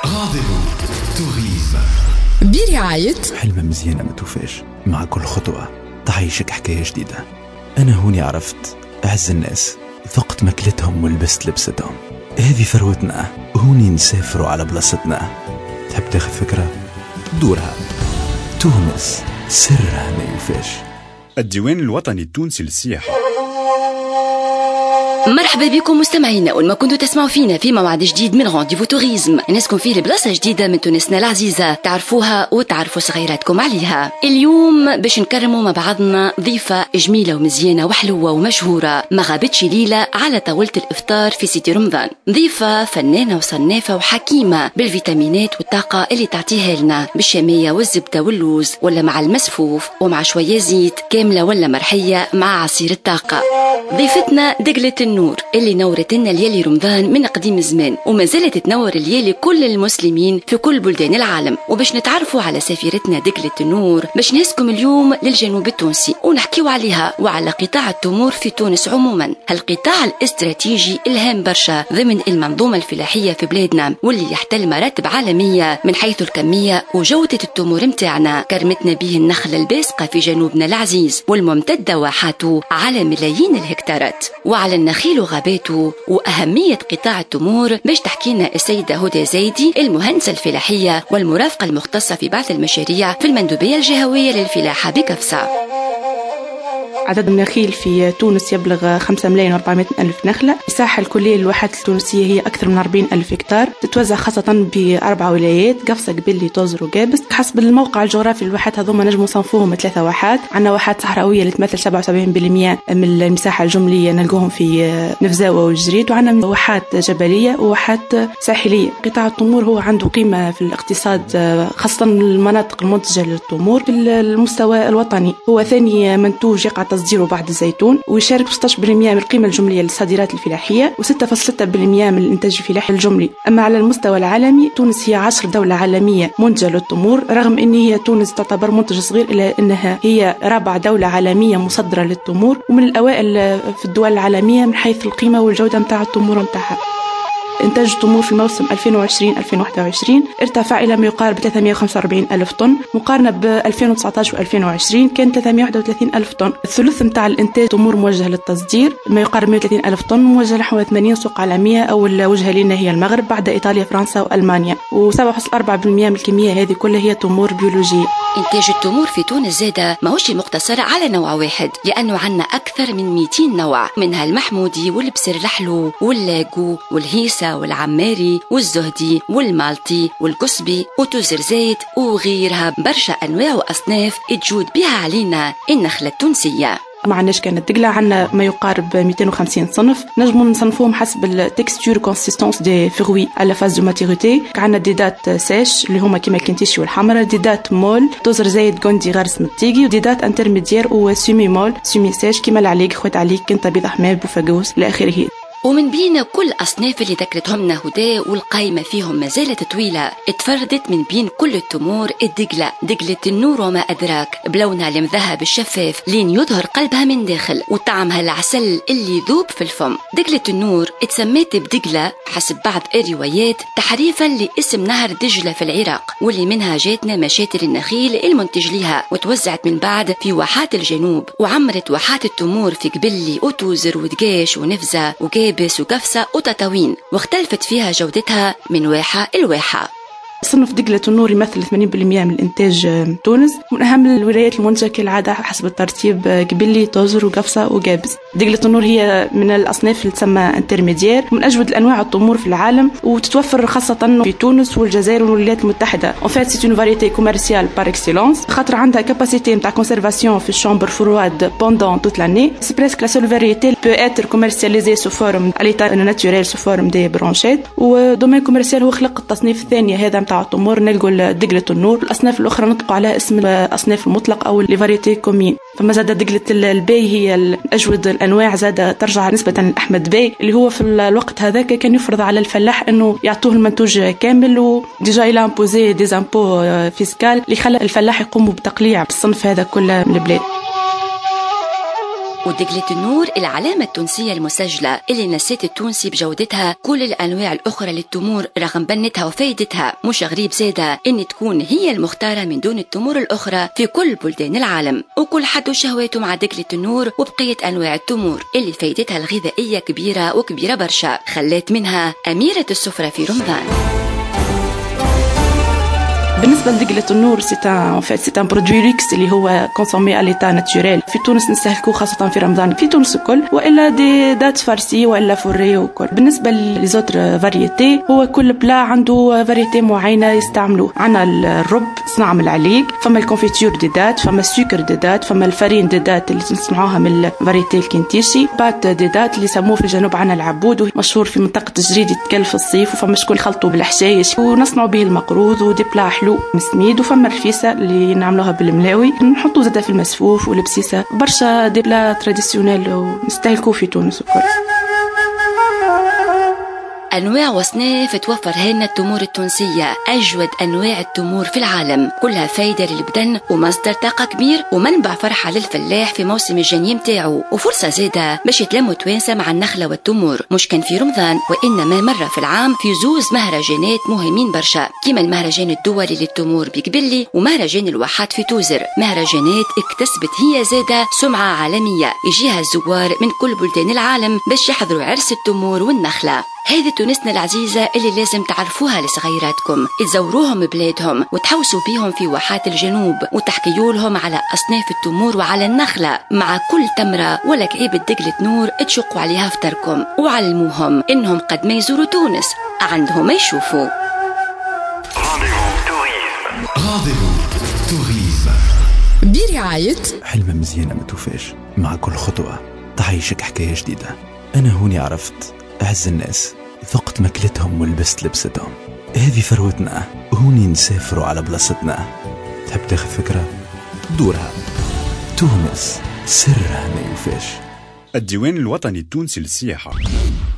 غاضب توريزم برعاية حلمة مزيانة ما توفاش، مع كل خطوة تعيشك حكاية جديدة. أنا هوني عرفت أعز الناس، ذقت ماكلتهم ولبست لبستهم. هذه ثروتنا، هوني نسافروا على بلاصتنا. تحب تاخذ فكرة؟ دورها. تونس سرها ما يوفاش. الديوان الوطني التونسي للسياحة. مرحبا بكم مستمعينا، وما كنتوا تسمعوا فينا في موعد جديد من غانديفو توريزم. نسكن فيه لبلاصة جديدة من تونسنا العزيزة، تعرفوها وتعرفوا صغيراتكم عليها. اليوم باش نكرموا مع بعضنا ضيفة جميلة ومزيانة وحلوة ومشهورة، ما غابتش ليلة على طاولة الإفطار في سيدي رمضان. ضيفة فنانة وصنافة وحكيمة بالفيتامينات والطاقة اللي تعطيها لنا، بالشامية والزبدة واللوز، ولا مع المسفوف ومع شوية زيت، كاملة ولا مرحية مع عصير الطاقة. ضيفتنا دقلة النور اللي نورت لنا ليالي رمضان من قديم الزمان، وما زالت تنور ليالي كل المسلمين في كل بلدان العالم. وباش نتعرفوا على سفيرتنا دقلة النور، باش نسكم اليوم للجنوب التونسي ونحكيوا عليها وعلى قطاع التمور في تونس عموما، هالقطاع الاستراتيجي الهام برشا ضمن المنظومة الفلاحية في بلادنا، واللي يحتل مراتب عالمية من حيث الكمية وجودة التمور متاعنا. كرمتنا به النخلة الباسقة في جنوبنا العزيز والممتدة واحاته على ملايين الهكتارات، وعلى النخيل وغاباته وأهمية قطاع التمور. باش تحكينا السيدة هدى زايدي، المهندسة الفلاحية والمرافقة المختصة في بعث المشاريع في المندوبية الجهوية للفلاحة بكفسة. عدد النخيل في تونس يبلغ 5,400,000 نخلة. المساحة الكلية للواحات التونسية هي أكثر من 40,000 هكتار، تتوزع خاصة ب4 ولايات: قفصة، قبلي، توزر وقابس. حسب الموقع الجغرافي للواحات هذوما نجموا نصنفوهم 3 واحات. عندنا واحات صحراوية اللي تمثل 77% من المساحة الجملية، نلقوهم في نفزاوة والجريد، وعندنا واحات جبلية وواحات ساحلية. قطاع التمور هو عنده قيمة في الاقتصاد، خاصة المناطق المنتجة للتمور. في المستوى الوطني هو ثاني منتوج يقع تصديره بعد الزيتون، ويشارك 16% من القيمة الجملية للصادرات الفلاحية و6.6% من الإنتاج الفلاحي الجملي. أما على المستوى العالمي، تونس هي 10 دولة عالمية منتجة للتمور، رغم أن هي تونس تعتبر منتج صغير إلا أنها هي رابع دولة عالمية مصدرة للتمور، ومن الأوائل في الدول العالمية من حيث القيمة والجودة متاع التمور متاعها. إنتاج التمور في موسم 2020-2021 ارتفع إلى ما يقارب 345,000 طن، مقارنة ب 2019 و2020 كان 331,000 طن. الثلث متاع الإنتاج تمور موجه للتصدير، ما يقارب 130,000 طن، موجه نحو 80 سوق عالمية. أول وجهة لنا هي المغرب، بعد إيطاليا، فرنسا وألمانيا، و7.4% من الكمية هذه كلها هي تمور بيولوجية. إنتاج التمور في تونس زادة ماهوش مقتصر على نوع واحد، لأنه عنا أكثر من 200 نوع، منها المحمودي والبسر الحلو واللاقو والهيسة والعماري والزهدي والمالطي والقصبي وتوزر زيت وغيرها. برشا أنواع وأصناف تجود بها علينا النخلة التونسية. ما عندناش كانت دقلة، عندنا ما يقارب 250 صنف، نجموا نصنفوهم حسب التكستور كونسيستانس دي فروي على فاز دو ماتيوريتي. عندنا ديدات ساش اللي هما كيما الكنتيشي والحمرة، ديدات مول، توزر زايد، غوندي، غرس، متيجي، وديدات انترميديير وسيمي مول، سيمي ساش كيما العليق، خوات عليك، كنت بيض حمام، بوفاقوس إلى آخره. ومن بين كل أصناف اللي ذكرتهم لنا هدى، والقائمة فيهم ما زالت طويلة، اتفردت من بين كل التمور الدقلة، دقلة النور وما أدراك، بلونها المذهب الشفاف لين يظهر قلبها من داخل، وطعمها العسل اللي يذوب في الفم. دقلة النور اتسميت بدقلة حسب بعض الروايات تحريفا لاسم نهر دجلة في العراق، واللي منها جاتنا مشاتل النخيل المنتج لها، وتوزعت من بعد في واحات الجنوب، وعمرت واحات التمور في قبلي وتوزر ودقاش ونفزة وقابس وقفصة وتطاوين، واختلفت فيها جودتها من واحة لواحة. صنف دقلة النور يمثل 80% من إنتاج تونس، من أهم الولايات المنتجة كالعادة حسب الترتيب قبلي، توزر وقفصة وقابس. دقلة النور هي من الأصناف اللي تسمى انترميديير، من أجود الأنواع التمور في العالم، وتتوفر خاصة في تونس والجزائر والولايات المتحدة. en fait c'est une variété commerciale par excellence، خاطر عندها capacité نتاع conservation في الشامبر فرواد pendant toute l'année. c'est presque la seule variété peut être commercialisée sous forme à l'état naturel sous forme des branchettes. ودومين كوميرسيال هو خلق التصنيف الثاني هذا متاع التمور، نلقوا دقلة النور. الأصناف الأخرى نطلقوا على اسم الأصناف المطلق أو لي فاريتي كومين. فما زاد دقلة الباي هي الأجود الأنواع، زاد ترجع نسبة لأحمد باي اللي هو في الوقت هذاك كان يفرض على الفلاح أنه يعطوه المنتوج كامل، وديجا إلى امبوزي دي زامبو فيسكال اللي خلى الفلاح يقوم بتقليع الصنف هذا كله من البلاد. ودجلة النور العلامة التونسية المسجلة اللي نسيت التونسي بجودتها كل الأنواع الأخرى للتمور رغم بنتها وفايدتها. مش غريب زادة إن تكون هي المختارة من دون التمور الأخرى في كل بلدان العالم، وكل حد وشهواته مع دجلة النور وبقية أنواع التمور اللي فايدتها الغذائية كبيرة وكبيرة برشا، خلات منها أميرة السفرة في رمضان. بالنسبة لدجلة النور سي ان برودوي لوكس اللي هو كونسومي على ليتا ناتوريل. في تونس نستهلكوه خاصة في رمضان في تونس الكل، والا دي دات فارسي والا فوري وكل. بالنسبة لزوتر فاريتي هو كل بلا عنده فاريتي معينة يستعملوه. عنا الرب صنع من العليق، فما الكونفيتور دي دات، فما السكر دي دات، فما الفارين دي دات اللي نصنعوها من الفاريتي الكنتيشي، بات دي دات اللي سموه في الجنوب عنا العبود مشهور في منطقة الجريد يتكل في الصيف، وفما شكون خلطوا بالحشايش ونصنعوا به المقروض ودي بلا حلو مسميد. وفما الرفيسة اللي نعملوها بالملاوي نحطوا زادة في المسفوف والبسيسة، برشا دي بلا تراديسيونيل ونستهلكوه في تونس وكل. أنواع وصناف توفر هنا التمور التونسية، أجود أنواع التمور في العالم، كلها فايدة للبدن ومصدر طاقة كبير ومنبع فرحة للفلاح في موسم الجني متاعه، وفرصة زادة باش يتلموا توانسة مع النخلة والتمور، مش كان في رمضان وإنما مرة في العام في زوز مهرجانات مهمين برشا، كما المهرجان الدولي للتمور بقبلي ومهرجان الواحات في توزر، مهرجانات اكتسبت هي زادة سمعة عالمية، يجيها الزوار من كل بلدان العالم باش يحضروا عرس التمور والنخلة. هذه تونسنا العزيزة اللي لازم تعرفوها لصغيراتكم، تزوروهم بلادهم وتحوسوا بيهم في واحات الجنوب وتحكيولهم على أصناف التمور وعلى النخلة، مع كل تمرة ولا كعيبة دجلة نور تشقوا عليها فطركم، وعلموهم إنهم قد ما يزوروا تونس عندهم ما يشوفوا. رانديفو توريزم برعاية حلمة مزيانة ما توفاش، مع كل خطوة تعيشك حكاية جديدة. أنا هوني عرفت أعز الناس، ذقت ماكلتهم ولبست لبستهم. هذه ثروتنا، هوني نسافروا على بلاصتنا. تحب تاخذ فكرة؟ دورها. تونس سرها ما يوفاش. الديوان الوطني التونسي للسياحة.